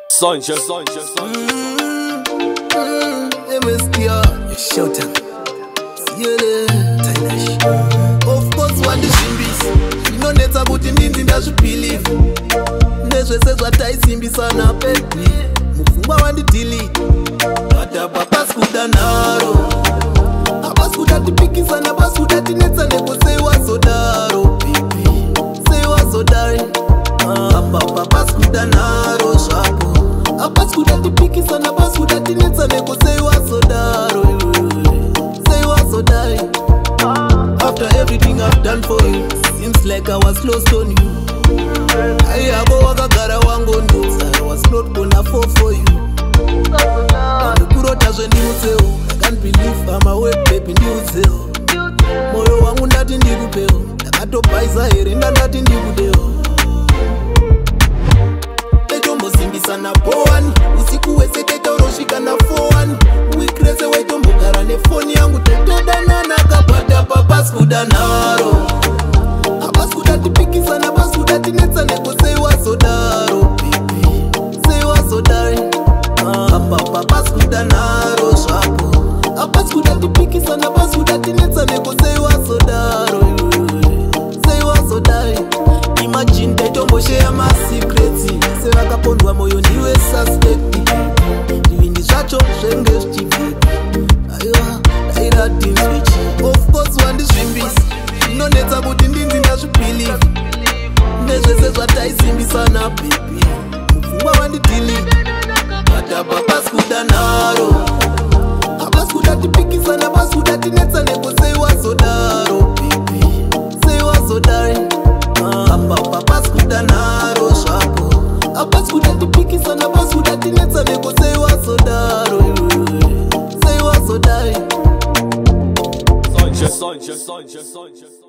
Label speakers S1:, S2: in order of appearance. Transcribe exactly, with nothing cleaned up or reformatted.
S1: Sanchez, Sanchez, Sanchez.
S2: M S T R, Showtime. See you there, Tyler. Of course, one the shimbis. You know, net about the nins in that believe. Nezwe says what I simbi sana baby. Mufumba one the dilly. But the papas kuda naro. Abas kuda the piki sana, abas kuda the nets and nego say was so daro, baby. Say was so dari. Papa papas kuda naro shapo. Abas kuda the piki sana, abas kuda the nets and nego say was so daro. Say was so dari. After everything I've done for you, seems like I was lost on you. I go wakagara wangu ndo I was not gonna fall for you. Kurota zwe ndiuzeo, I can't believe I'm away baby ndiuzeo. Moyo wangu ndati ndikupeo, ndakatopaisa here ndandati ndikudeo. Tetombo simbisana boani, usiku wese tetoroshika na foani. Wikreze wetombo gara nefoni yangu tetodana nakapata papas kuda naro. Abas kuda tipiki sana, abas kuda tinetsa neko say was so daro, baby. Say was so dari. Papa papas kuda naro shapo. Abas kuda tipiki sana, abas kuda tinetsa neko say was so daro. Say was so dari. Imagine tetombo share my secrets. Say vakapondwa moyo ndiwe suspect. Ndivindi zvacho zvenge zvichibvi. Aiwa, daira things which of course one is zvimbisi. Inonetsa kuti ndinzi ndazvibelieve. Nezvese zvataisimbisana baby. Mufungwa wandidili. Bata papas kuda naro. Abas kuda tipikisana, abas kuda tinetsa neko say was so daro, baby. Say was so dari. Papa papas kuda naro shapo. Abas kuda tipikisana, abas kuda tinetsa neko say was so daro. Say was so dari.
S1: Sanchez, Sanchez, Sanchez, Sanchez.